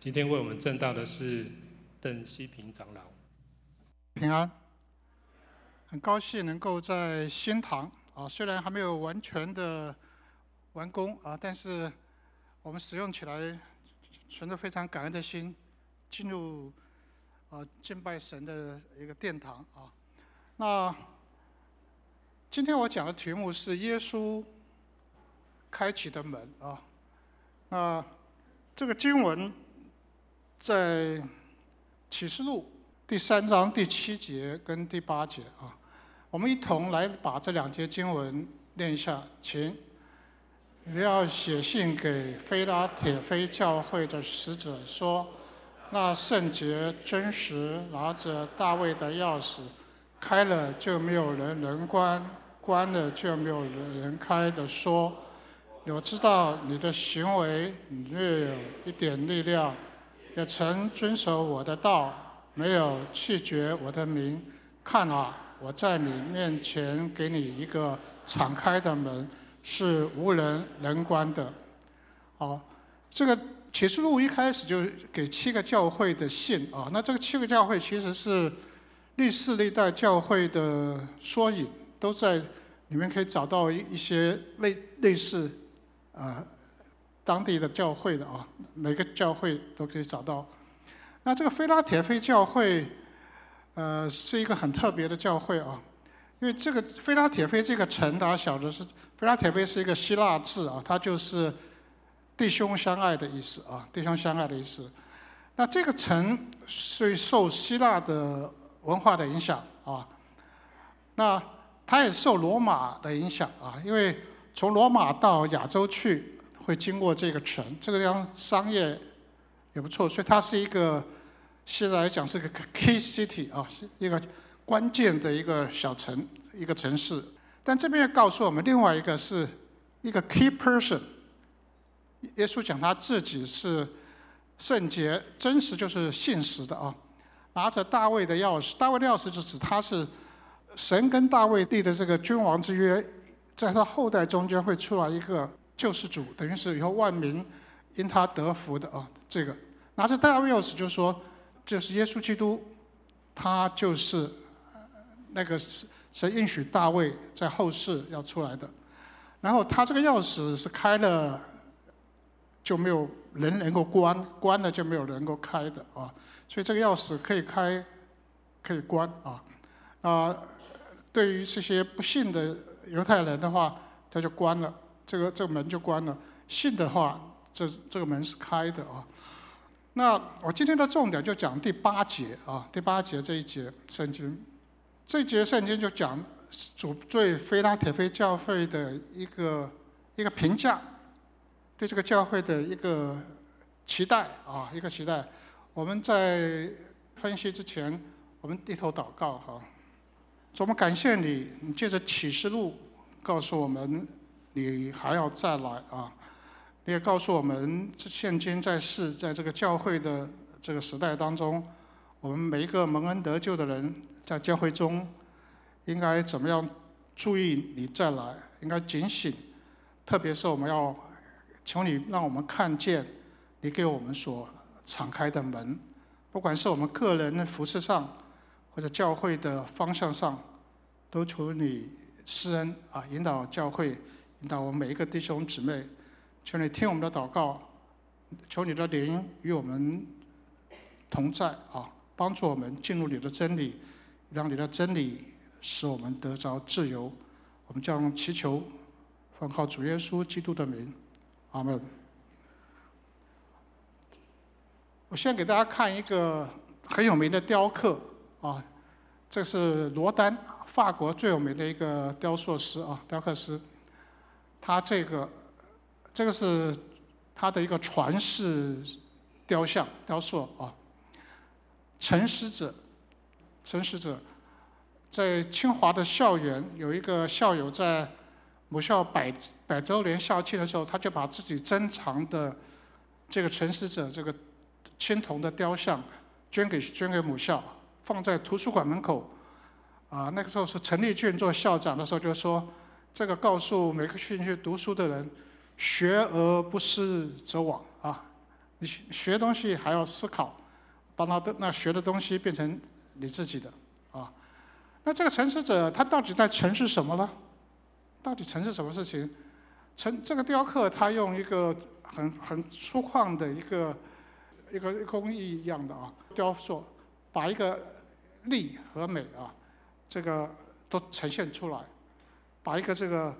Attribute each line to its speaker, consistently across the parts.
Speaker 1: 今天为我们证道的是邓希平长老。
Speaker 2: 平安，很高兴能够在新堂虽然还没有完全的完工但是我们使用起来存着非常感恩的心，进入敬拜神的一个殿堂那今天我讲的题目是耶稣开启的门那这个经文在启示录第3章第7节跟第8节我们一同来把这2节经文念一下，请。你要写信给非拉铁非教会的使者说，那圣洁真实拿着大卫的钥匙，开了就没有人能关，关了就没有人开的说，我知道你的行为，你略有一点力量，也曾遵守我的道，没有弃绝我的名。看我在你面前给你一个敞开的门，是无人能关的。这个启示录一开始就给7个教会的信那这个7个教会其实是历世历代教会的缩影，都在里面可以找到一些类似当地的教会的每个教会都可以找到。那这个非拉铁非教会是一个很特别的教会因为这个非拉铁非这个城，大家晓得是非拉铁非是一个希腊字它就是弟兄相爱的意思弟兄相爱的意思。那这个城是受希腊的文化的影响那它也受罗马的影响因为从罗马到亚洲去会经过这个城，这个地方商业也不错，所以它是一个现在来讲是个 key city 是一个关键的一个小城，一个城市。但这边告诉我们另外一个是一个 key person， 耶稣讲他自己是圣洁真实，就是信实的拿着大卫的钥匙，大卫的钥匙就指他是神跟大卫立的这个君王之约，在他后代中间会出来一个救世主，等于是以后万民因他得福的这个拿着大卫钥匙就是说，就是耶稣基督，他就是那个神应许大卫在后世要出来的。然后他这个钥匙是开了就没有人能够关，关了就没有人能够开的所以这个钥匙可以开可以关对于这些不信的犹太人的话，他就关了，这个门就关了。信的话，这个门是开的那我今天的重点就讲第8节第8节这一节圣经，这一节圣经就讲主对非拉铁非教会的一个评价，对这个教会的一个期待一个期待。我们在分析之前，我们低头祷告主，我们感谢你，你借着启示录告诉我们，你还要再来你也告诉我们，现今在世，在这个教会的这个时代当中，我们每一个蒙恩得救的人，在教会中应该怎么样注意你再来，应该警醒。特别是我们要求你让我们看见你给我们所敞开的门，不管是我们个人的服事上，或者教会的方向上，都求你施恩引导教会，引导我们每一个弟兄姊妹。求你听我们的祷告，求你的灵与我们同在帮助我们进入你的真理，让你的真理使我们得着自由。我们将祈求奉靠主耶稣基督的名，阿们。我先给大家看一个很有名的雕刻这是罗丹，法国最有名的一个雕塑师雕刻师。他这个是他的一个传世雕像雕塑陈师者。在清华的校园，有一个校友在母校100周年校庆的时候，他就把自己珍藏的这个陈师者这个青铜的雕像捐给母校，放在图书馆门口那个时候是陈立俊做校长的时候就说，这个告诉每个兴趣读书的人，学而不思则罔你学东西还要思考，把那学的东西变成你自己的啊。那这个陈思者他到底在陈述什么呢？到底陈述什么事情？这个雕刻他用一个很粗犷的一个工艺一样的雕塑，把一个力和美这个都呈现出来，把一个这个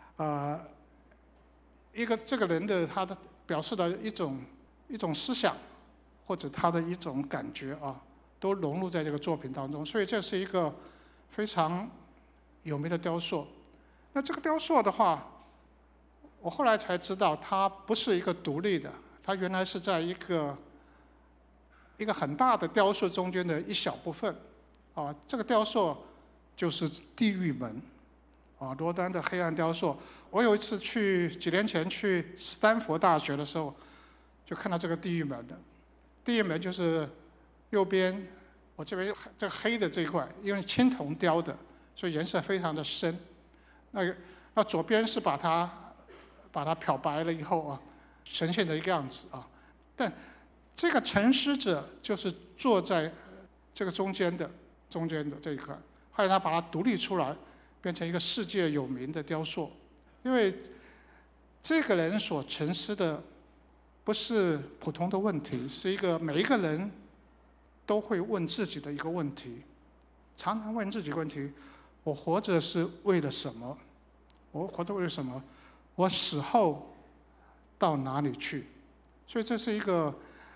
Speaker 2: 这个人的他的表示的一种思想或者他的一种感觉都融入在这个作品当中，所以这是一个非常有名的雕塑。那这个雕塑的话，我后来才知道，它不是一个独立的，它原来是在一个很大的雕塑中间的一小部分这个雕塑就是地狱门罗丹的黑暗雕塑。我有一次几年前去斯坦福大学的时候，就看到这个地狱门的。地狱门就是右边我这边这个黑的这一块，因为青铜雕的，所以颜色非常的深。那左边是把它漂白了以后呈现的一个样子但这个陈思者就是坐在这个中间的这一块，后来他把它独立出来，变成一个世界有名的雕塑。因为这个人所沉思的不是普通的问题，是每一个人都会问自己的一个问题，常常问自己问题：我活着是为了什么？我活着为了什么？我死后到哪里去？所以这是一个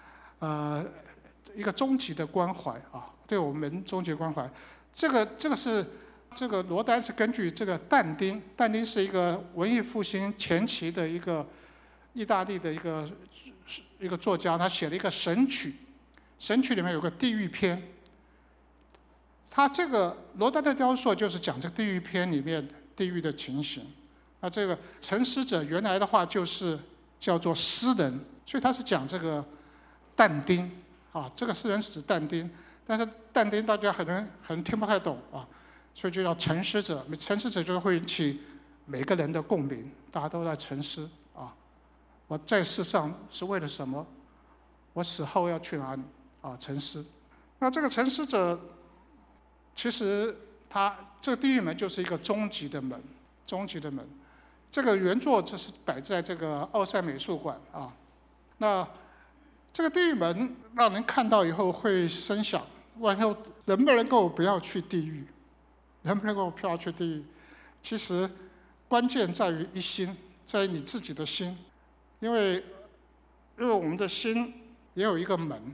Speaker 2: 终极的关怀对我们终极关怀。这个罗丹是根据这个但丁是一个文艺复兴前期的一个意大利的一个作家，他写了一个神曲里面有个地狱篇。他这个罗丹的雕塑就是讲这个地狱篇里面地狱的情形。那这个陈思者原来的话就是叫做诗人，所以他是讲这个但丁这个诗人是指但丁，但是但丁大家可能听不太懂所以就叫陈思者。陈思者就会引起每个人的共鸣，大家都在沉思我在世上是为了什么？我死后要去哪里沉思。那这个陈思者其实他这个地狱门就是一个终极的门。这个原作就是摆在这个奥赛美术馆那这个地狱门让人看到以后会深想：万一能不能够不要去地狱？能不能够不要去地狱？其实关键在于一心，在于你自己的心，因为我们的心也有一个门，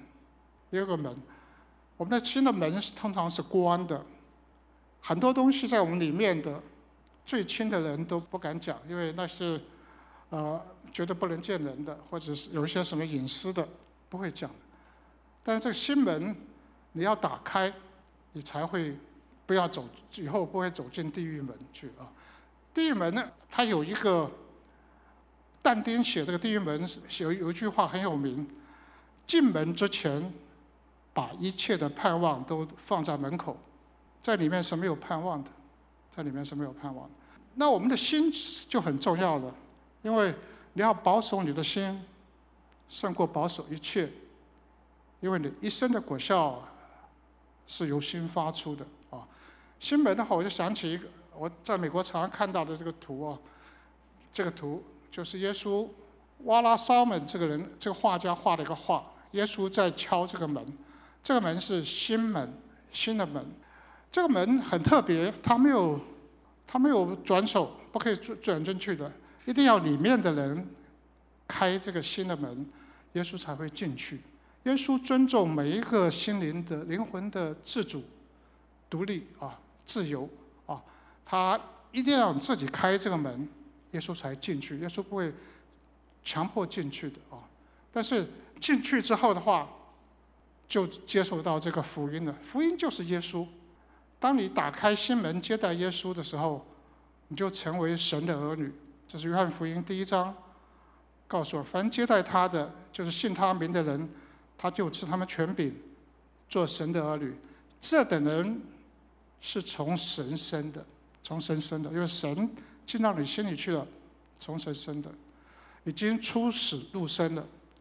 Speaker 2: 我们的心的门通常是关的，很多东西在我们里面的。最亲的人都不敢讲，因为那是觉得不能见人的，或者是有一些什么隐私的，不会讲。但是这个心门你要打开，你才会以后不会走进地狱门去地狱门呢，它有一个但丁写这个地狱门有一句话很有名：进门之前，把一切的盼望都放在门口，在里面是没有盼望的。那我们的心就很重要了，因为你要保守你的心，胜过保守一切，因为你一生的果效是由心发出的心门的话，我就想起一个我在美国常常看到的这个图这个图就是耶稣瓦拉烧门这个人，这个画家画了一个画，耶稣在敲这个门，这个门是心门，心的门。这个门很特别，它没有转手，不可以转进去的，一定要里面的人开这个心的门，耶稣才会进去。耶稣尊重每一个心灵的灵魂的自主、独立自由他一定要自己开这个门，耶稣才进去。耶稣不会强迫进去的但是进去之后的话，就接受到这个福音了。福音就是耶稣。当你打开心门接待耶稣的时候，你就成为神的儿女。这是约翰福音1章告诉我：凡接待他的，就是信他名的人，他就赐他们权柄，做神的儿女。这等人是从神生的，因为神进到你心里去了，从神生的，已经出死入生了，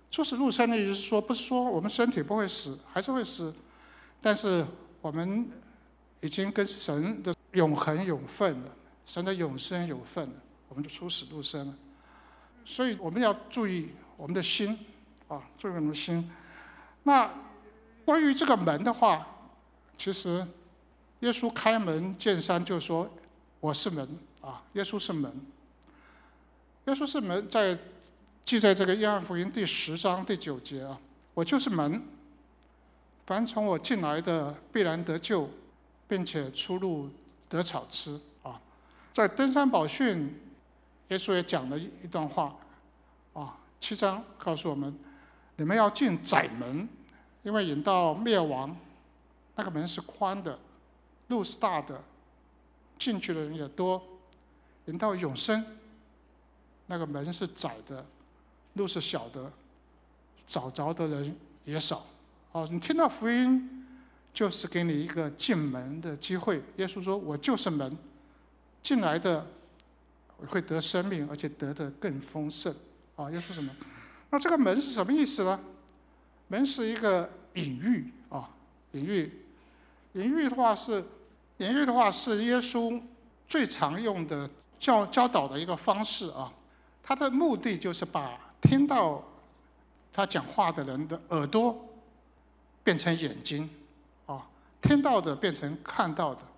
Speaker 2: 出死入生的意思是说，不是说我们身体不会死，还是会死，但是我们已经跟神的永恒有份了，神的永生有份了，我们就出死入生了。所以我们要注意我们的心注意我们的心。那关于这个门的话，其实耶稣开门见山就说：“我是门耶稣是门。耶稣是门，记在这个约翰福音第10章第9节我就是门，凡从我进来的必然得救，并且出入得草吃在登山宝训，耶稣也讲了一段话7章告诉我们：你们要进窄门，因为引到灭亡，那个门是宽的，路是大的，进去的人也多；引到永生，那个门是窄的，路是小的，找着的人也少。你听到福音，就是给你一个进门的机会。耶稣说：“我就是门，进来的会得生命，而且得的更丰盛。”耶稣什么？那这个门是什么意思呢？门是一个隐喻隐喻的话是耶稣最常用的教导的一个方式他的目的就是把听到他讲话的人的耳朵变成眼睛听到的变成看到的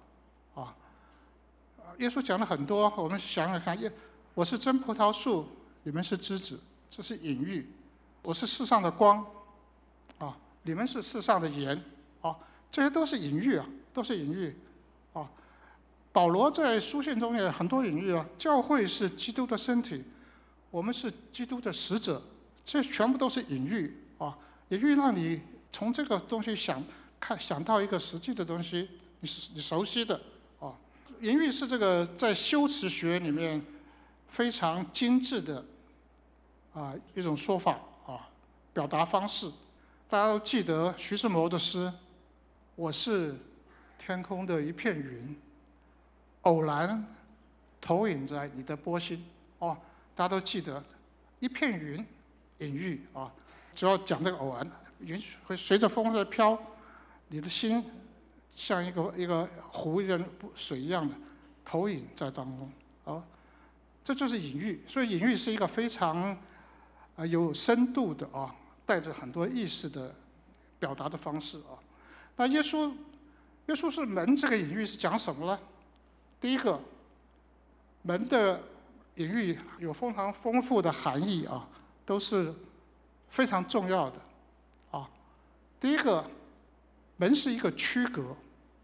Speaker 2: 耶稣讲了很多，我们想想看，我是真葡萄树，你们是枝子，这是隐喻。我是世上的光你们是世上的盐这些都是隐喻都是隐喻保罗在书信中也有很多隐喻教会是基督的身体，我们是基督的使者，这全部都是隐喻隐喻让你从这个东西想到一个实际的东西，你熟悉的隐喻是这个在修辞学里面非常精致的一种说法表达方式。大家都记得徐志摩的诗：“我是天空的一片云，偶然投影在你的波心。”大家都记得一片云，隐喻主要讲这个偶然，云会随着风在飘，你的心像一个湖一样水一样的投影在当中这就是隐喻。所以隐喻是一个非常有深度的带着很多意思的表达的方式那耶稣是门，这个隐喻是讲什么呢？第一个，门的隐喻有非常丰富的含义都是非常重要的第一个，门是一个区隔，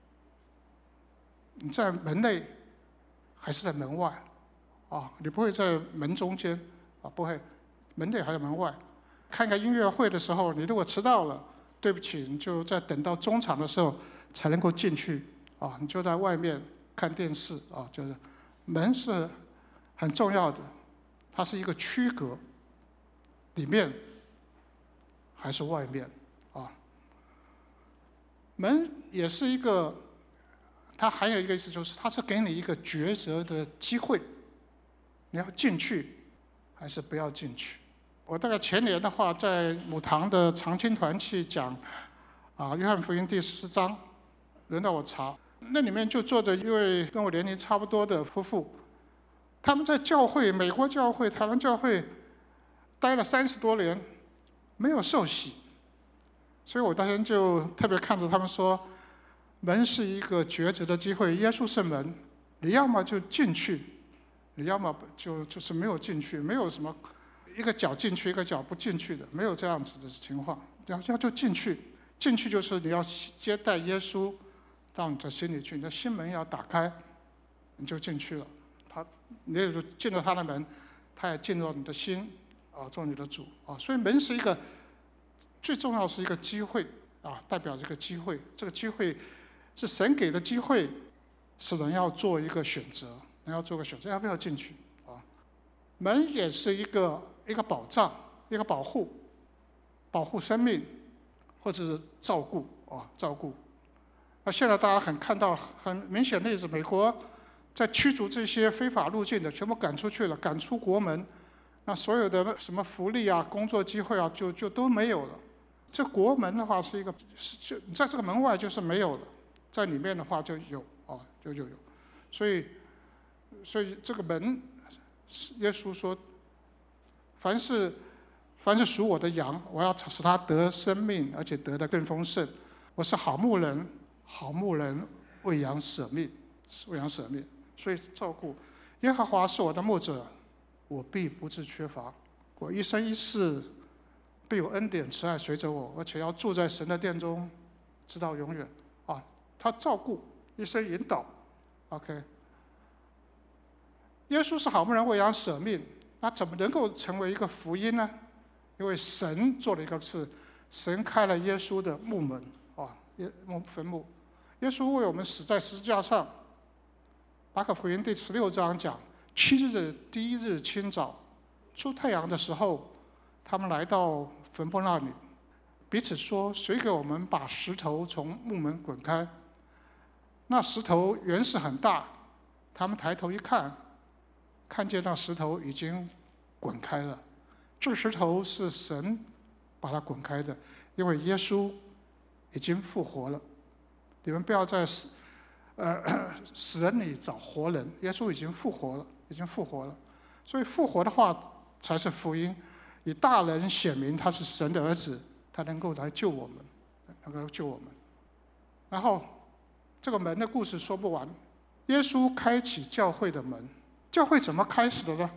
Speaker 2: 你在门内还是在门外你不会在门中间不会，门内还有门外。看个音乐会的时候，你如果迟到了，对不起，你就在等到中场的时候才能够进去你就在外面看电视就是门是很重要的，它是一个区隔，里面还是外面门也是一个，它还有一个意思就是它是给你一个抉择的机会，你要进去还是不要进去。我大概前年的话，在母堂的长青团去讲约翰福音第14章，轮到我查，那里面就坐着一位跟我年龄差不多的夫妇，他们在教会，美国教会、台湾教会待了30多年，没有受洗，所以我当时就特别看着他们说，门是一个抉择的机会，耶稣是门，你要么就进去，你要么就是没有进去，没有什么一个脚进去一个脚不进去的，没有这样子的情况，要就进去，进去就是你要接待耶稣到你的心里去，你的心门要打开，你就进去了，你也就进了他的门，他也进入你的心做你的主所以门是一个最重要是一个机会代表这个机会，这个机会是神给的机会，是人要做一个选择，人要做个选择，要不要进去门也是一个保障，一个保护生命，或者是照顾照顾。那现在大家看到很明显的例子，美国在驱逐这些非法入境的，全部赶出去了，赶出国门。 那所有的什么福利啊、工作机会啊，就都没有了。这国门的话是一个，就在这个门外就是没有了，在里面的话就有啊，就有。所以这个门，耶稣说，凡是属我的羊，我要使他得生命，而且得的更丰盛。我是好牧人，好牧人为羊舍命，所以照顾。耶和华是我的牧者，我必不致缺乏。我一生一世必有恩典慈爱随着我，而且要住在神的殿中，直到永远。啊，他照顾，一生引导。OK， 耶稣是好牧人为羊舍命，那怎么能够成为一个福音呢？因为神做了一个事，神开了耶稣的墓门啊，坟墓。耶稣为我们死在十字架上。马可福音第16章讲，7日第1日清早，出太阳的时候，他们来到坟墓那里，彼此说：“谁给我们把石头从墓门滚开？”那石头原是很大，他们抬头一看，看见那石头已经滚开了。这个石头是神把它滚开的，因为耶稣已经复活了。你们不要在死人里找活人，耶稣已经复活了，所以复活的话才是福音，以大能显明他是神的儿子，他能够来救我们，然后这个门的故事说不完，耶稣开启教会的门。教会怎么开始的呢？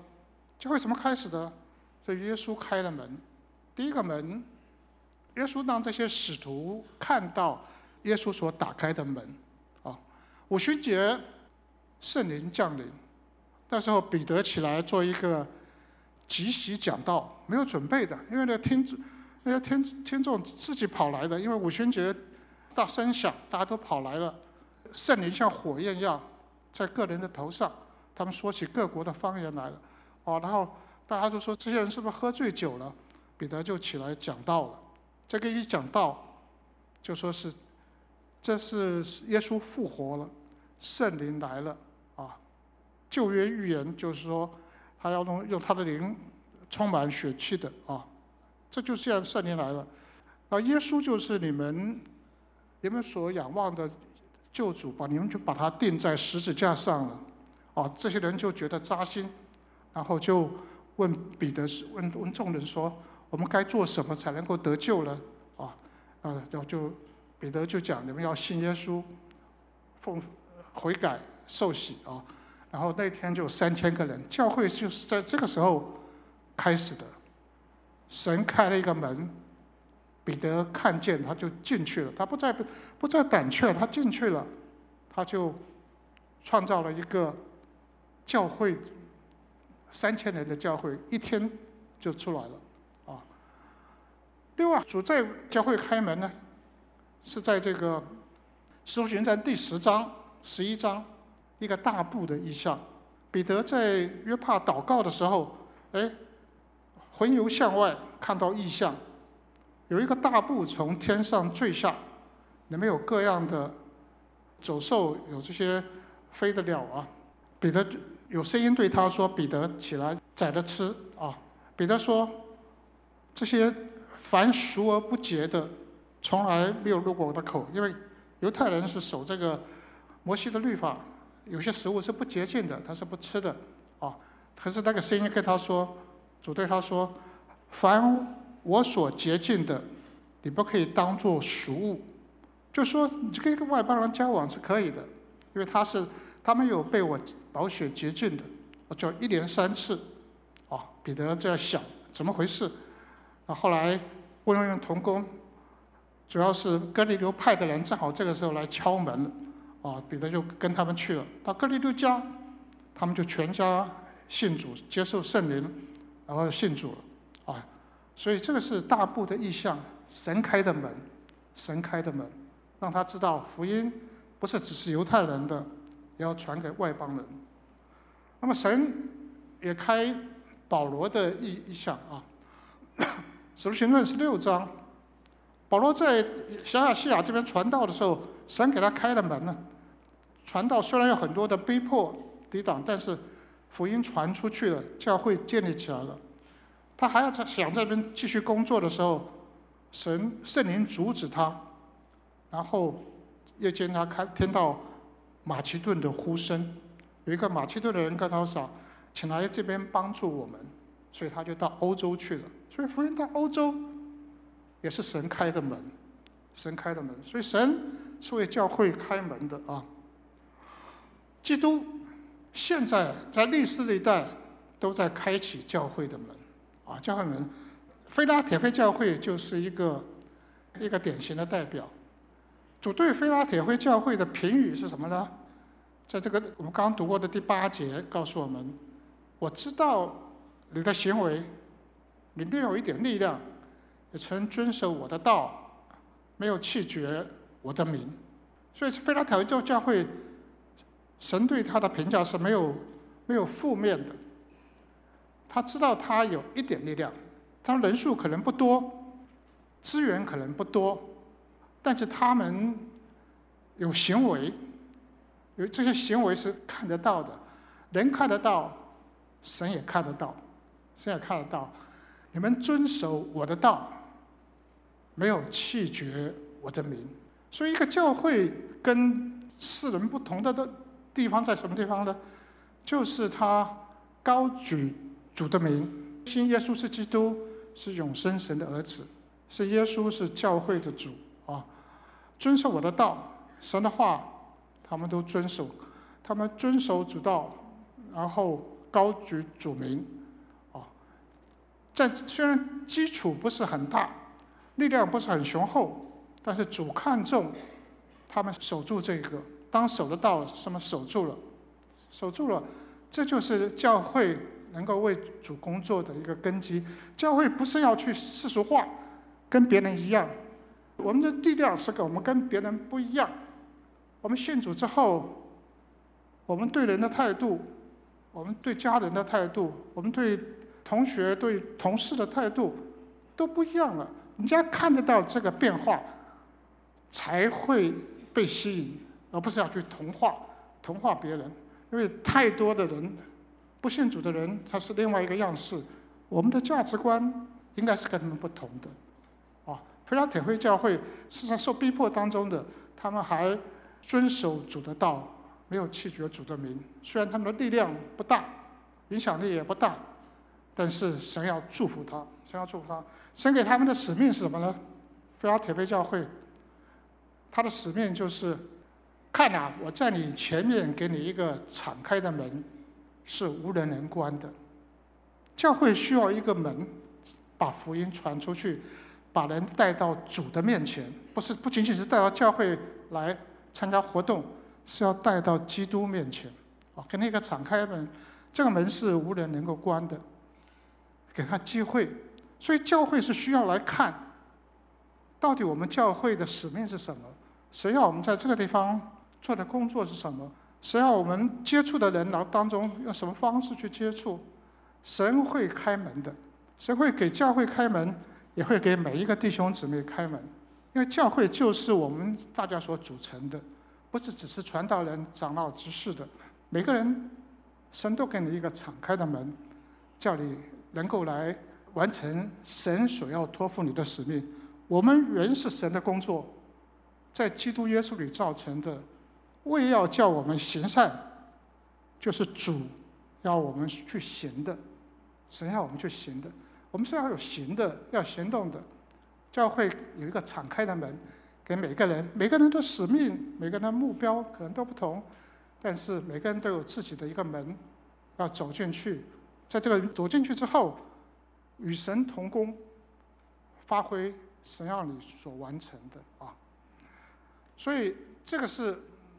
Speaker 2: 所以耶稣开了门。第一个门，耶稣让这些使徒看到耶稣所打开的门。五旬节圣灵降临，那时候彼得起来做一个即席讲道，没有准备的，因为那些听众自己跑来的，因为五旬节大声响，大家都跑来了，圣灵像火焰一样在个人的头上，他们说起各国的方言来了，然后大家就说这些人是不是喝醉酒了？彼得就起来讲道了，这个一讲道就说是这是耶稣复活了，圣灵来了啊！旧约预言就是说，他要用他的灵充满血气的啊，这就是这样圣灵来了。耶稣就是你们所仰望的救主，你们就把他钉在十字架上了这些人就觉得扎心，然后就问彼得问众人说：“我们该做什么才能够得救呢？”然后彼得就讲：“你们要信耶稣，悔改受洗啊！”然后那天就3000个人，教会就是在这个时候开始的。神开了一个门，彼得看见他就进去了，他不再胆怯，他进去了，他就创造了一个教会，3000人的教会，一天就出来了另外，主在教会开门呢，是在这个《使徒行传》第10章、11章，一个大布的意象。彼得在约帕祷告的时候，魂游向外，看到异象，有一个大布从天上坠下，里面有各样的走兽，有这些飞的鸟啊。彼得有声音对他说：“彼得，起来，宰了吃啊！”彼得说：“这些凡熟而不洁的，从来没有入过我的口，因为犹太人是守这个摩西的律法，有些食物是不洁净的，他是不吃的可是那个声音跟他说，主对他说：“凡我所洁净的，你不可以当作俗物。”就说你跟一个外邦人交往是可以的，因为他们有被我宝血洁净的，就1连3次彼得在想怎么回事后来问同工，主要是哥尼流派的人正好这个时候来敲门了彼得就跟他们去了。到哥尼流家，他们就全家信主，接受圣灵，然后信主了所以这个是大布的意象，神开的门，让他知道福音不是只是犹太人的，也要传给外邦人。那么神也开保罗的意象使徒行传16章，保罗在小亚细亚这边传道的时候，神给他开了门了。传道虽然有很多的逼迫抵挡，但是福音传出去了，教会建立起来了。 他还要想这边继续工作的时候，圣灵阻止他，然后夜间他听到马其顿的呼声，有一个马其顿的人跟他说：“请来这边帮助我们。”所以他就到欧洲去了。所以福音到欧洲也是神开的门，神开的门。所以神是为教会开门的啊。基督现在在历史历代都在开启教会的门啊，教会门。非拉铁非教会就是一个典型的代表。主对非拉铁非教会的评语是什么呢？在这个我们刚刚读过的第8节告诉我们：我知道你的行为，你略有一点力量，也曾遵守我的道，没有弃绝我的名。所以非拉铁非教会，神对他的评价是没有负面的。他知道他有一点力量，他人数可能不多，资源可能不多，但是他们有行为，有这些行为是看得到的，人看得到，神也看得到，神也看得到。你们遵守我的道，没有弃绝我的名。所以一个教会跟世人不同的地方在什么地方呢？就是他高举主的名，信耶稣是基督，是永生神的儿子，是耶稣是教会的主啊。遵守我的道，神的话，他们都遵守，他们遵守主道，然后高举主名啊。虽然基础不是很大，力量不是很雄厚，但是主看重他们守住这个。当守得到，什么守住了，守住了，这就是教会能够为主工作的一个根基。教会不是要去世俗化，跟别人一样。我们的力量是我们跟别人不一样。我们信主之后，我们对人的态度，我们对家人的态度，我们对同学、对同事的态度都不一样了。人家看得到这个变化，才会被吸引，而不是要去同化别人。因为太多的人，不信主的人，他是另外一个样式。我们的价值观应该是跟他们不同的。非拉铁非教会事实上受逼迫当中的，他们还遵守主的道，没有弃绝主的名。虽然他们的力量不大，影响力也不大，但是神要祝福他，神要祝福他。神给他们的使命是什么呢？非拉铁非教会，他的使命就是：看啊，我在你前面给你一个敞开的门，是无人能关的。教会需要一个门，把福音传出去，把人带到主的面前，不仅仅是带到教会来参加活动，是要带到基督面前。给那个敞开门，这个门是无人能够关的，给他机会。所以教会是需要来看，到底我们教会的使命是什么？神要我们在这个地方做的工作是什么？神要我们接触的人当中用什么方式去接触？神会开门的，神会给教会开门，也会给每一个弟兄姊妹开门。因为教会就是我们大家所组成的，不是只是传道人、长老、执事的。每个人，神都给你一个敞开的门，叫你能够来完成神所要托付你的使命。我们原是神的工作，在基督耶稣里造成的，为要叫我们行善，就是主要我们去行的，神要我们去行的。我们是要有行的，要行动的。教会有一个敞开的门，给每个人，每个人的使命、每个人的目标可能都不同，但是每个人都有自己的一个门，要走进去。在这个走进去之后，与神同工，发挥神要你所完成的啊。所以这个是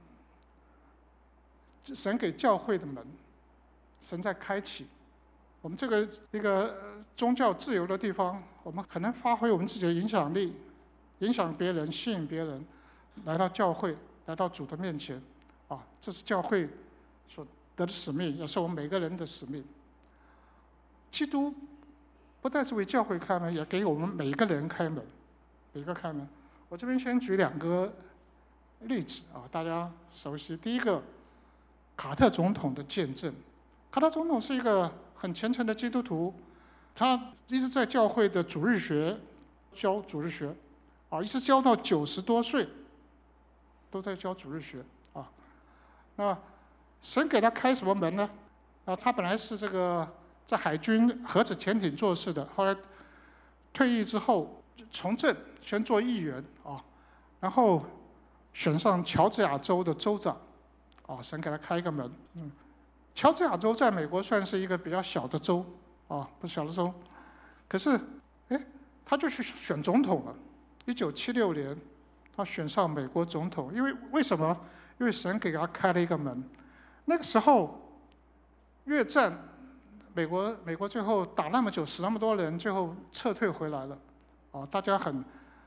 Speaker 2: 神给教会的门，神在开启。我们这个一个宗教自由的地方，我们可能发挥我们自己的影响力，影响别人，吸引别人来到教会，来到主的面前啊。这是教会所得的使命，也是我们每个人的使命。基督不但是为教会开门，也给我们每一个人开门，每个开门。我这边先举2个例子啊，大家熟悉。第一个，卡特总统的见证。卡特总统是一个很虔诚的基督徒， 他一直在教会的主日学教主日学，一直教到90多岁，都在教主日学啊。那神给他开什么门呢？他本来是这个在海军核子潜艇做事的，后来退役之后从政，先做议员啊，然后选上乔治亚州的州长，神给他开一个门。乔治亚州在美国算是一个比较小的州，不是小的州，可是，他就去选总统了。1976年，他选上美国总统，为什么？因为神给他开了一个门。那个时候，越战，美国最后打那么久，死那么多人，最后撤退回来了，大家很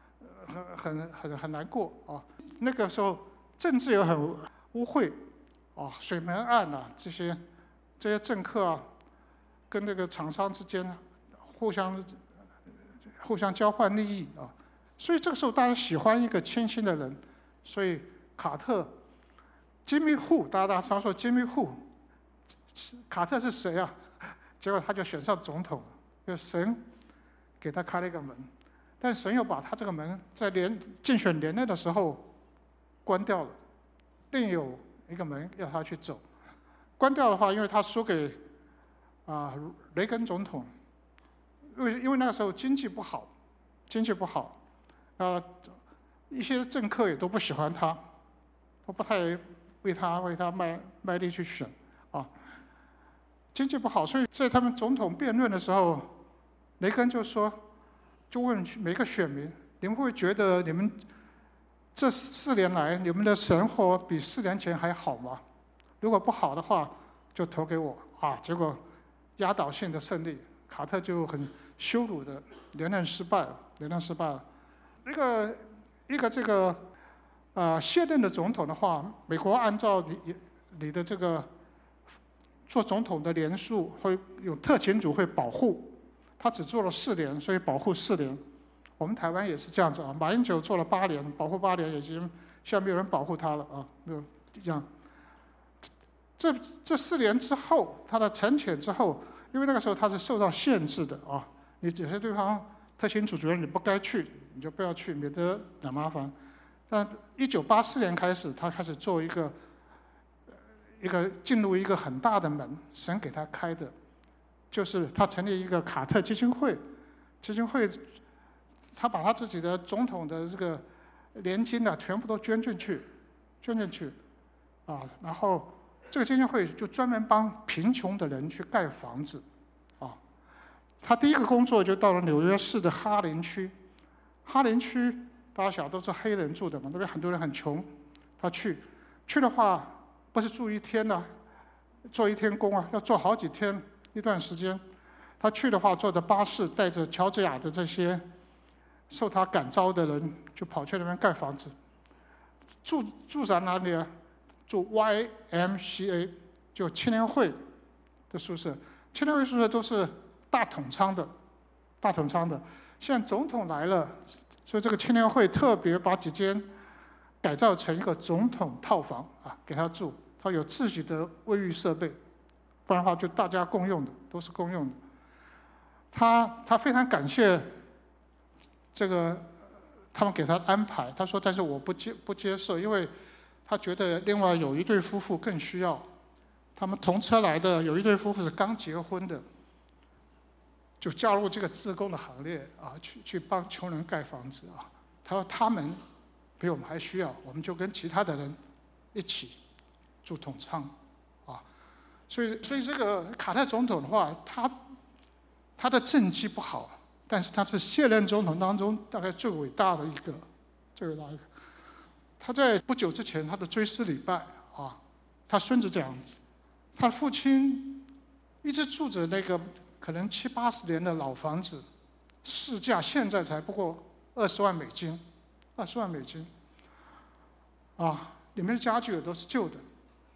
Speaker 2: 难过啊。那个时候政治也很污秽，水门案这些政客跟那个厂商之间互相交换利益所以这个时候大家喜欢一个清新的人，所以卡特。Jimmy Who， 大家常说 Jimmy Who， 卡特是谁啊？结果他就选上总统了，因为神给他开了一个门，但神又把他这个门在竞选连任的时候关掉了，另有一个门要他去走。关掉的话，因为他输给雷根总统，因为那个时候经济不好，一些政客也都不喜欢他，都不太为他卖力去选经济不好，所以在他们总统辩论的时候，雷根就问每个选民：你们会觉得你们这4年来你们的生活比4年前还好吗？如果不好的话，就投给我结果压倒性的胜利，卡特就很羞辱的连任失败了。一个这个卸任的总统的话，美国按照你的这个做总统的年数，会有特勤组会保护，他只做了4年，所以保护4年。我们台湾也是这样子马英九做了8年，保护8年，已经现在没有人保护他了没有这样。这4年之后，他的沉潜之后，因为那个时候他是受到限制的你有些地方特勤组主任你不该去，你就不要去，免得惹麻烦。但1984年开始，他开始做进入一个很大的门，神给他开的，就是他成立一个卡特基金会。他把他自己的总统的这个年金全部都捐进去，然后这个基金会就专门帮贫穷的人去盖房子他第一个工作就到了纽约市的哈林区，大家晓得都是黑人住的嘛，那边很多人很穷，他去的话不是住1天做1天工要做好几天一段时间。他去的话，坐着巴士带着乔治亚的这些受他感召的人，就跑去那边盖房子。住在哪里啊？住 YMCA， 就青年会的宿舍。青年会宿舍都是大统仓的。现在总统来了，所以这个青年会特别把几间改造成一个总统套房给他住，他有自己的卫浴设备，不然的话就大家共用的，都是共用的。他非常感谢这个他们给他安排，他说：“但是我不接受，因为他觉得另外有一对夫妇更需要。他们同车来的有一对夫妇是刚结婚的，就加入这个志工的行列去帮穷人盖房子他说他们比我们还需要，我们就跟其他的人一起住统仓所以这个卡特总统的话，他的政绩不好，但是他是卸任总统当中大概最伟大的一个。他在不久之前，他的追思礼拜他孙子这样子，他的父亲一直住着那个可能70、80年的老房子，市价现在才不过20万美金，20万美金里面的家具也都是旧的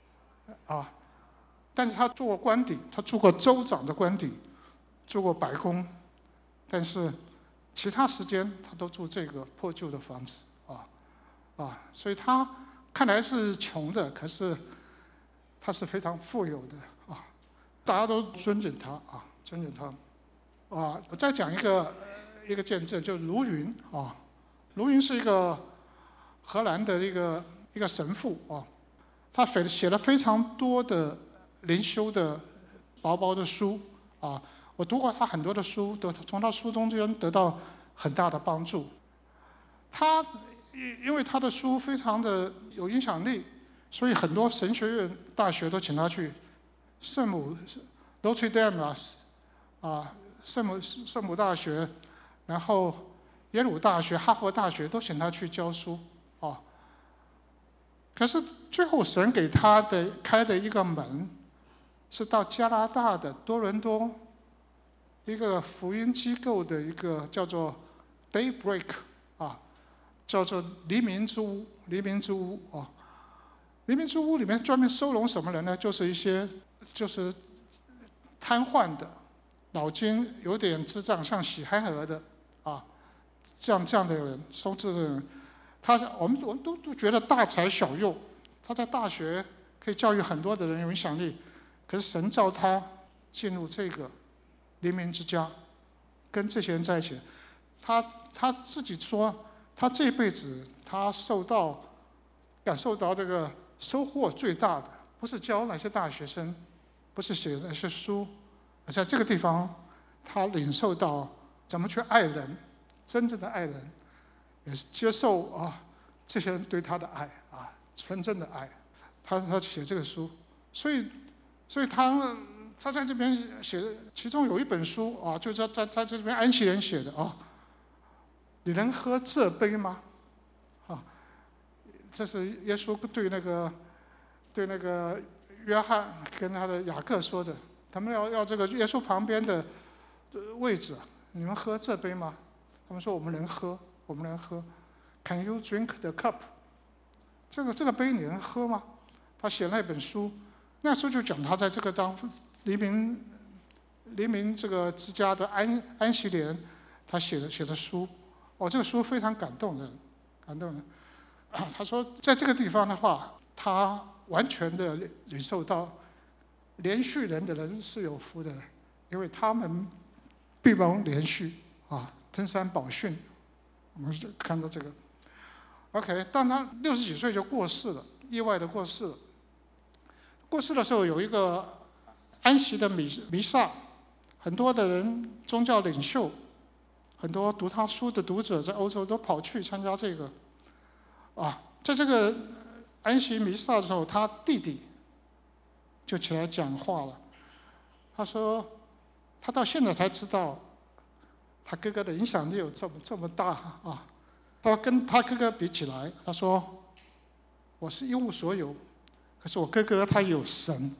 Speaker 2: 但是他做过官邸，他住过州长的官邸，住过白宫，但是其他时间他都住这个破旧的房子所以他看来是穷的，可是他是非常富有的大家都尊敬他我再讲一个见证，就是卢云啊。卢云是一个荷兰的一个神父啊，他写了非常多的灵修的薄薄的书啊。我读过他很多的书，从他书中间得到很大的帮助。他因为他的书非常的有影响力，所以很多神学院大学都请他去。圣母 Notre Dame 圣母大学，然后耶鲁大学、哈佛大学都请他去教书啊。可是最后神给他开的一个门，是到加拿大的多伦多一个福音机构的一个叫做 Daybreak 叫做黎明之屋黎明之屋里面专门收容什么人呢？就是一些瘫痪的、脑筋有点智障，像喜憨儿的这样的人，收治的人，我们都觉得大材小用，他在大学可以教育很多的人，有影响力。可是神召他进入这个黎明之家，跟这些人在一起。他自己说，他这辈子他感受到这个收获最大的，不是教那些大学生，不是写那些书，而在这个地方，他领受到怎么去爱人，真正的爱人，也是接受这些人对他的爱纯真的爱。他写这个书，所以他在这边写的，其中有一本书就是在这边安息人写的你能喝这杯吗？这是耶稣对那个约翰跟他的雅各说的，他们要这个耶稣旁边的位置，你们喝这杯吗？他们说我们能喝。Can you drink the cup？ 这个杯你能喝吗？他写那本书，那时候就讲他在这个黎明这个之家的安息年，他写的书，这个书非常感动人。他说在这个地方的话，他完全的领受到连续人的人是有福的，因为他们必蒙连续登山宝训，我们就看到这个。OK， 但他60几岁就过世了，意外的过世了。过世的时候有一个安息的弥撒，很多的人宗教领袖，很多读他书的读者在欧洲都跑去参加这个。在这个安息弥撒的时候，他弟弟就起来讲话了。他说，他到现在才知道，他哥哥的影响力有这么大他跟他哥哥比起来，他说，我是一无所有，可是我哥哥他有神，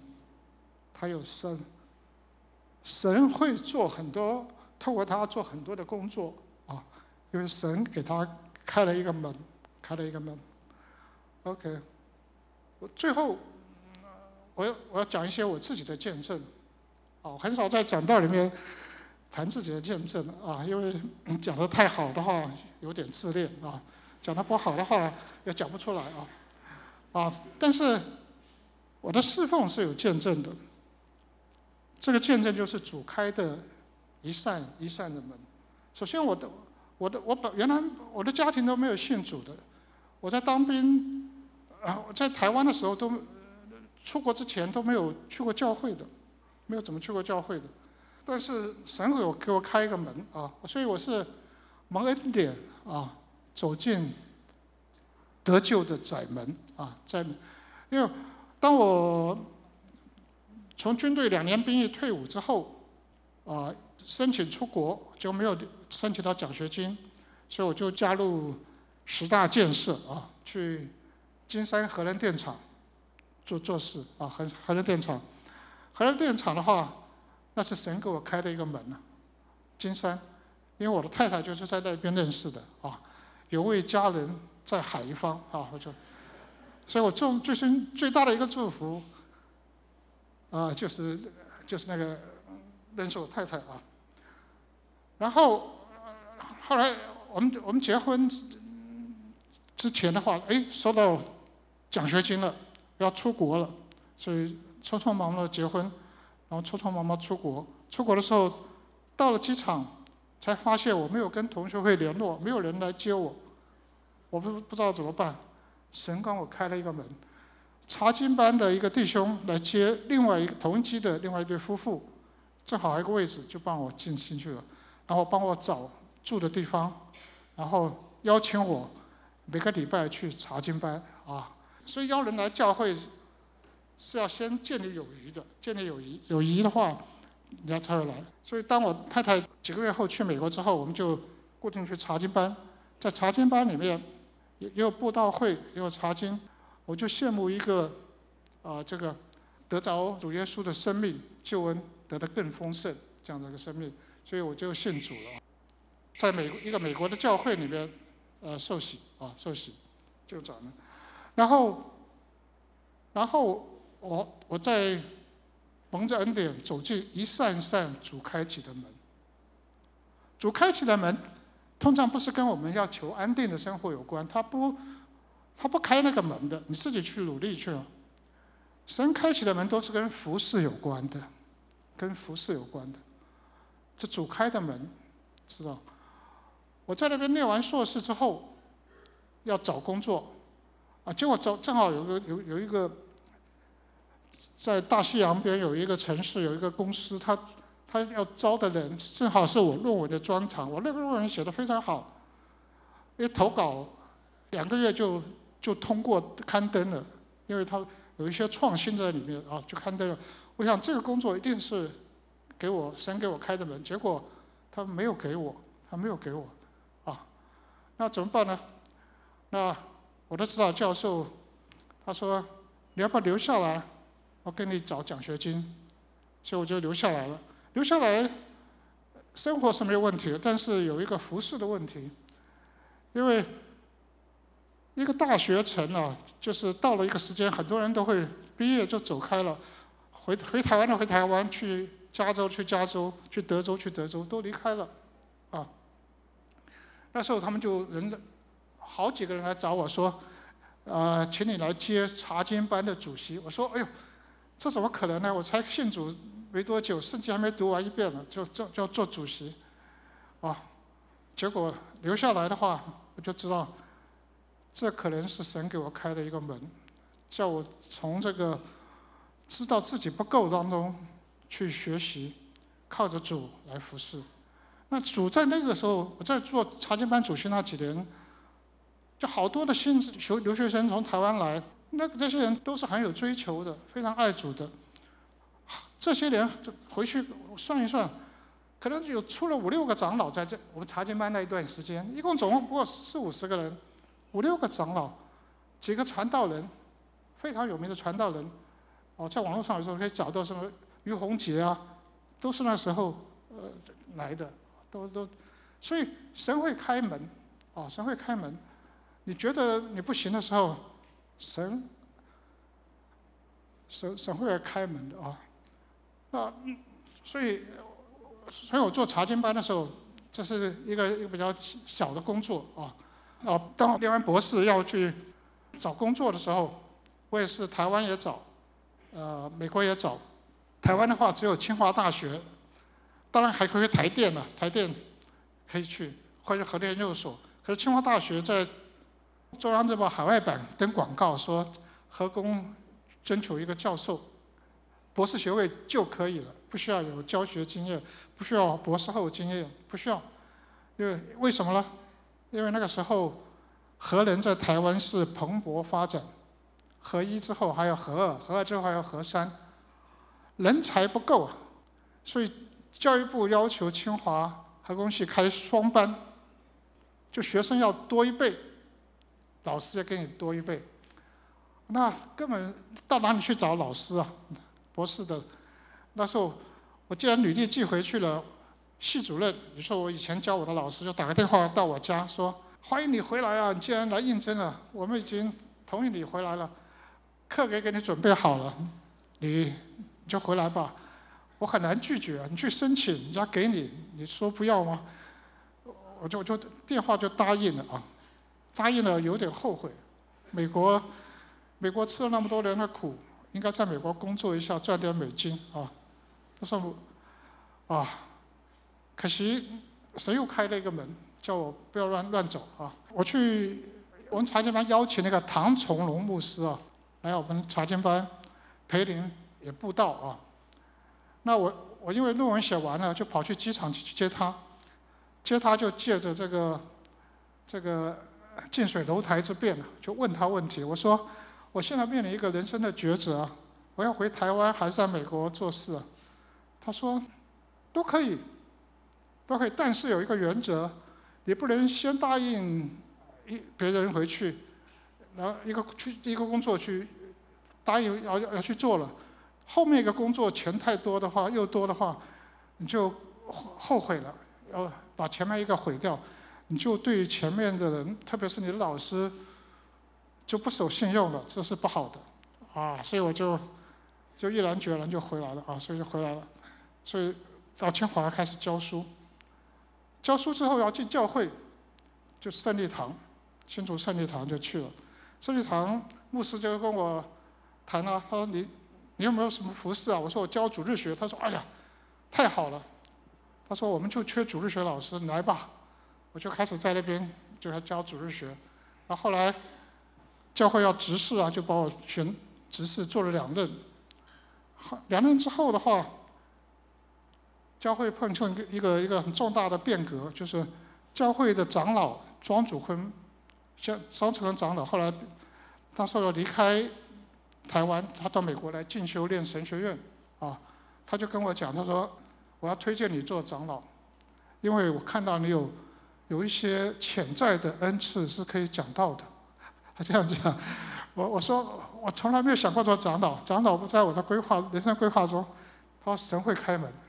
Speaker 2: 神会做很多，透过他做很多的工作因为神给他开了一个门。OK， 最后我要讲一些我自己的见证我很少在讲道里面谈自己的见证因为讲得太好的话有点自恋讲得不好的话也讲不出来但是我的侍奉是有见证的，这个见证就是主开的一扇一扇的门。首先原来我的家庭都没有信主的，我在当兵在台湾的时候都出国之前都没有去过教会的，没有怎么去过教会的。但是神给我开一个门所以我是蒙恩典走进得救的窄门窄门。因为当我从军队2年兵役退伍之后申请出国就没有申请到奖学金，所以我就加入10大建设去金山核能电厂做事核能电厂。核能电厂的话，那是神给我开的一个门金山，因为我的太太就是在那边认识的有位家人在海一方所以我最大的一个祝福就是那个认识我太太然后后来我们结婚之前的话，收到奖学金了，要出国了，所以匆匆忙忙的结婚，然后匆匆忙忙出国。出国的时候， 到了机场才发现我没有跟同学会联络，没有人来接我，我不知道怎么办。神帮我开了一个门，查经班的一个弟兄来接另外一个同机的另外一对夫妇，正好还有个位置，就帮我进去了，然后帮我找住的地方，然后邀请我每个礼拜去查经班啊。所以邀人来教会是要先建立友谊的，建立友谊的话，人家才会来。所以当我太太几个月后去美国之后，我们就固定去查经班，在查经班里面也有布道会，也有查经。我就羡慕一个这个得着主耶稣的生命救恩得的更丰盛这样的一个生命，所以我就信主了，在一个美国的教会里面受洗就这样的。然后我在蒙着恩典走进一扇扇主开启的门。主开启的门通常不是跟我们要求安定的生活有关，他不开那个门的，你自己去努力去了。神开启的门都是跟服事有关的，跟服事有关的。这主开的门，知道？我在那边念完硕士之后，要找工作，结果正好有一个在大西洋边有一个城市有一个公司，他要招的人正好是我论文的专长，我那个论文写得非常好，一投稿2个月就通过刊登了，因为它有一些创新在里面就刊登了。我想这个工作一定是神给我开的门，结果他没有给我那怎么办呢？那我的指导教授他说你要不要留下来，我给你找奖学金，所以我就留下来了。留下来生活是没有问题的，但是有一个服事的问题，因为一个大学城就是到了一个时间，很多人都会毕业就走开了，回台湾的回台湾，去加州去加州，去德州去德州，都离开了那时候他们就好几个人来找我说，请你来接查经班的主席。我说，哎呦，这怎么可能呢？我才信主没多久，圣经还没读完一遍呢，就做主席结果留下来的话，我就知道这可能是神给我开的一个门，叫我从这个知道自己不够当中去学习，靠着主来服侍。那主在那个时候，我在做查经班主席那几年，就好多的新留学生从台湾来，这些人都是很有追求的，非常爱主的。这些人回去算一算，可能出了5-6个长老，在我们查经班那一段时间，一共总共不过40-50个人，5-6个长老，几个传道人，非常有名的传道人，在网络上有时候可以找到什么于洪杰都是那时候来的，所以神会开门神会开门。你觉得你不行的时候，神会来开门的所以我做查经班的时候，这是一个比较小的工作当我念完博士要去找工作的时候，我也是台湾也找，美国也找。台湾的话只有清华大学，当然还可以台电台电可以去，或者核电研究所。可是清华大学在中央日报海外版登广告说，核工征求一个教授，博士学位就可以了，不需要有教学经验，不需要博士后经验，不需要。为什么呢？因为那个时候核能在台湾是蓬勃发展，核1之后还有核2，核2之后还有核3，人才不够所以教育部要求清华核工系开双班，就学生要多1倍，老师也给你多1倍，那根本到哪里去找老师博士的。那时候我既然履历寄回去了，系主任，你说我以前教我的老师就打个电话到我家说，欢迎你回来你既然来应征了，我们已经同意你回来了，课给你准备好了，你就回来吧。我很难拒绝你去申请，人家给你，你说不要吗？我就电话就答应了答应了有点后悔。美国吃了那么多年的苦，应该在美国工作一下赚点美金他说可惜神又开了一个门，叫我不要乱走啊！我们查经班邀请那个唐崇荣牧师啊来我们查经班陪灵也布道啊。那我因为论文写完了，就跑去机场去接他，就借着这个近水楼台之便，就问他问题。我说我现在面临一个人生的抉择，我要回台湾还是在美国做事啊？他说都可以，但是有一个原则，你不能先答应别人回去，然后一个工作去答应要去做了，后面一个工作钱太多的话，你就后悔了，要把前面一个毁掉，你就对前面的人，特别是你的老师，就不守信用了，这是不好的啊。所以我就毅然决然就回来了啊，所以到清华开始教书之后要进教会，就圣利堂，新竹圣利堂就去了。圣利堂牧师就跟我谈了，他说你有没有什么服事啊？我说我教主日学。他说哎呀，太好了。他说我们就缺主日学老师，你来吧。我就开始在那边就教主日学。然后后来教会要执事啊，就把我选执事做了2任。2任之后的话，教会碰出一个很重大的变革，就是教会的长老庄主坤长老后来他说要离开台湾，他到美国来进修练神学院啊，他就跟我讲，他说我要推荐你做长老，因为我看到你有一些潜在的恩赐是可以讲道的。他这样讲，我说我从来没有想过做长老，长老不在我的人生规划中。他说神会开门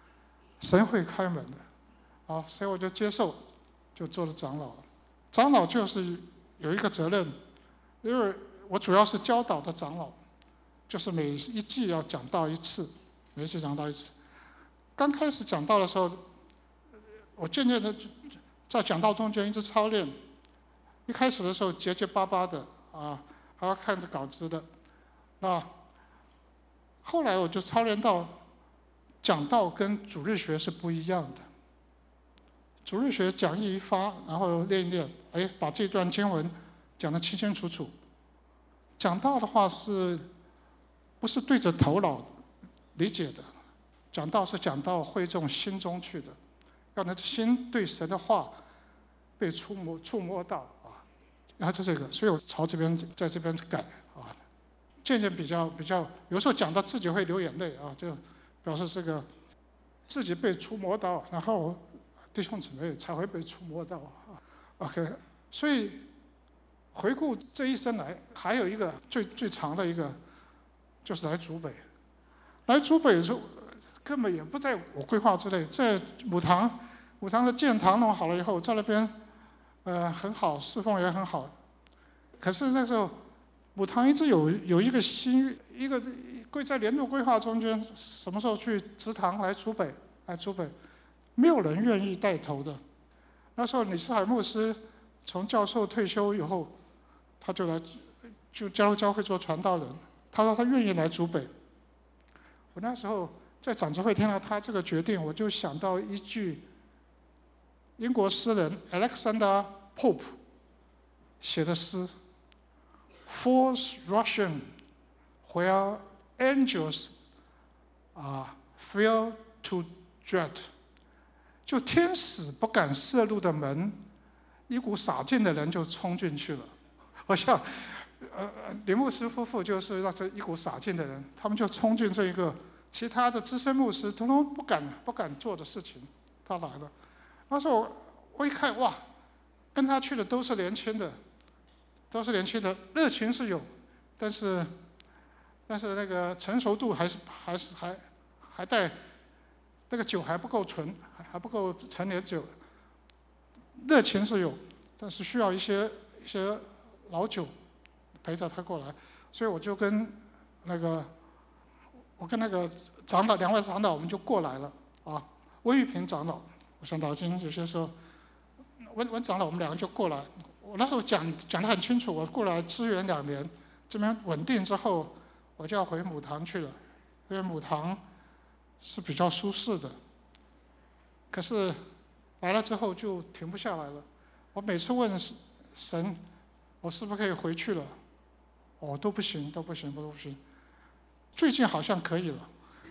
Speaker 2: 的，啊，所以我就接受，就做了长老了。长老就是有一个责任，因为我主要是教导的长老，就是每一季要讲道一次，每一季讲道一次。刚开始讲道的时候，我渐渐的在讲道中间一直操练。一开始的时候结结巴巴的啊，还要看着稿子的。那后来我就操练到，讲道跟主日学是不一样的。主日学讲义一发，然后练一练，把这段经文讲得清清楚楚。讲道的话不是对着头脑理解的？讲道是讲到会众心中去的，让他的心对神的话被触摸到啊。然后就这个，所以我在这边改啊，渐渐比较，有时候讲到自己会流眼泪啊，就表示这个自己被触摸到，然后弟兄姊妹才会被触摸到啊。OK， 所以回顾这一生来，还有一个最长的一个，就是来竹北。来竹北的时候，根本也不在我规划之内。在母堂的建堂弄好了以后，在那边很好，侍奉也很好。可是那时候母堂一直有一个在年度规划中间，什么时候去植堂来竹北，没有人愿意带头的。那时候李世海牧师从教授退休以后，他就加入教会做传道人。他说他愿意来竹北。我那时候在长执会听到他这个决定，我就想到一句英国诗人 Alexander Pope 写的诗 ：“Fools Russian, where angels fear to tread。”就天使不敢射入的门，一股洒劲的人就冲进去了。我想，林牧师夫妇就是那这一股洒劲的人，他们就冲进这一个其他的资深牧师统统不敢做的事情，他来了。那时候我一看，哇，跟他去的都是年轻的，热情是有，但是那个成熟度还带，那个酒还不够纯，还不够陈年酒。热情是有，但是需要一些老酒陪着他过来，所以我就跟那个长老2位长老我们就过来了啊。温玉平长老，我想老金有些时候温长老我们2个就过来。我那时候讲得很清楚，我过来支援2年，这边稳定之后，我就要回母堂去了，因为母堂是比较舒适的。 可是来了之后就停不下来了。我每次问神，我是不是可以回去了？都不行，都不行，都不行。最近好像可以了，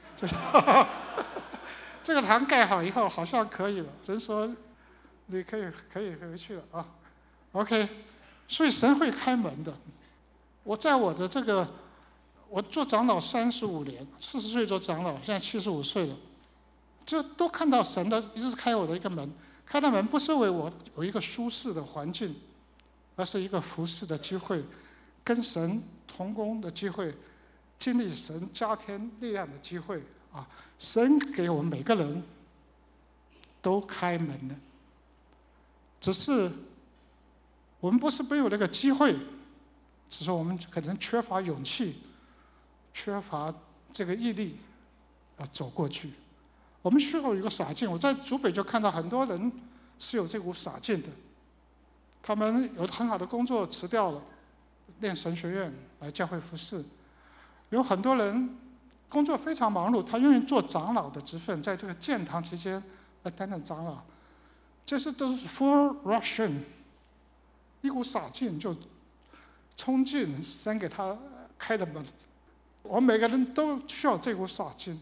Speaker 2: 这个堂盖好以后好像可以了。神说你可以回去了啊。OK， 所以神会开门的。我在我的我做长老35年，40岁做长老，现在75岁了，就都看到神一直开我的一个门。开的门不是为我有一个舒适的环境，而是一个服侍的机会，跟神同工的机会，经历神加添力量的机会啊！神给我们每个人都开门的，只是我们不是没有那个机会，只是我们可能缺乏勇气，缺乏这个毅力走过去。我们需要有一个洒劲。我在竹北就看到很多人是有这股洒劲的，他们有很好的工作辞掉了，念神学院来教会服侍。有很多人工作非常忙碌，他愿意做长老的职分，在这个建堂期间来担任长老。这些都是 full rush， 一股洒劲就冲进神给他开的门。我们每个人都需要这股洒劲，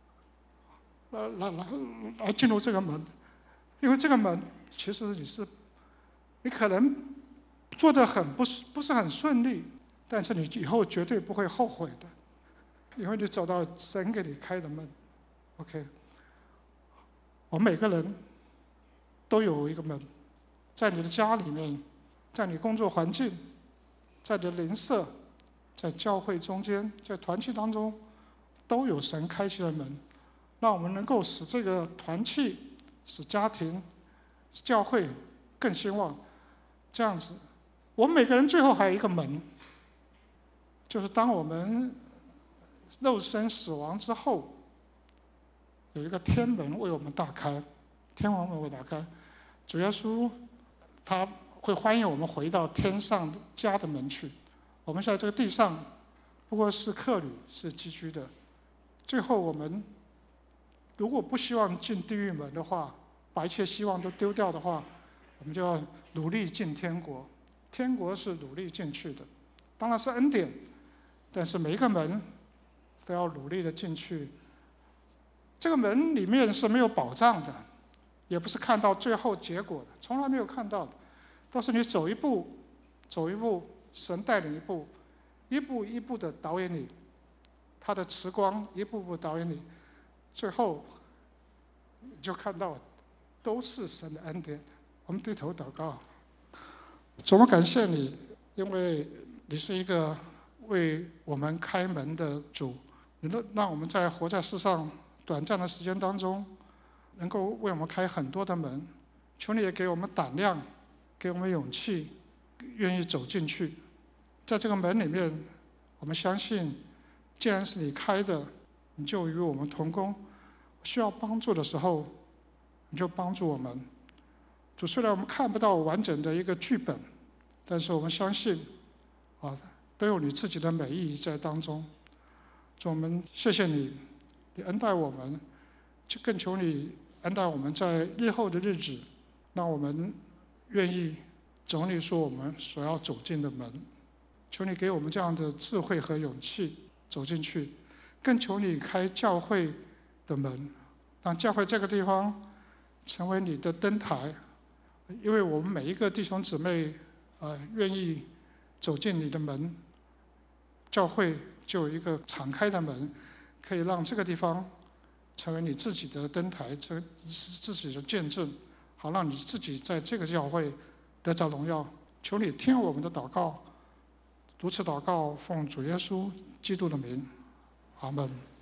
Speaker 2: 来进入这个门，因为这个门其实你可能做得不是很顺利，但是你以后绝对不会后悔的，因为你走到神给你开的门。OK， 我们每个人都有一个门，在你的家里面，在你工作环境，在你的邻舍，在教会中间，在团契当中，都有神开启的门，让我们能够使这个团契、使家庭、使教会更兴旺。这样子，我们每个人最后还有一个门，就是当我们肉身死亡之后，有一个天门为我们打开，天门为我们打开。主耶稣他会欢迎我们回到天上家的门去。我们在这个地上不过是客旅，是寄居的。最后我们如果不希望进地狱门的话，把一切希望都丢掉的话，我们就要努力进天国。天国是努力进去的，当然是恩典，但是每一个门都要努力的进去。这个门里面是没有保障的，也不是看到最后结果的，从来没有看到的，都是你走一步，神带领一步，一步一步的导引你，他的慈光一步步导引你，最后你就看到都是神的恩典。我们低头祷告。主，我感谢你，因为你是一个为我们开门的主，你让我们活在世上短暂的时间当中，能够为我们开很多的门。求你也给我们胆量，给我们勇气，愿意走进去。在这个门里面，我们相信，既然是你开的，你就与我们同工。需要帮助的时候，你就帮助我们。主，虽然我们看不到完整的一个剧本，但是我们相信，都有你自己的美意在当中。主，我们谢谢你，你恩待我们，就更求你恩待我们在日后的日子，让我们愿意走你说我们所要走进的门。求你给我们这样的智慧和勇气走进去，更求你开教会的门，让教会这个地方成为你的灯台。因为我们每一个弟兄姊妹愿意走进你的门，教会就有一个敞开的门，可以让这个地方成为你自己的灯台，自己的见证，好让你自己在这个教会得着荣耀。求你听我们的祷告，如此祷告，奉主耶稣基督的名，阿们。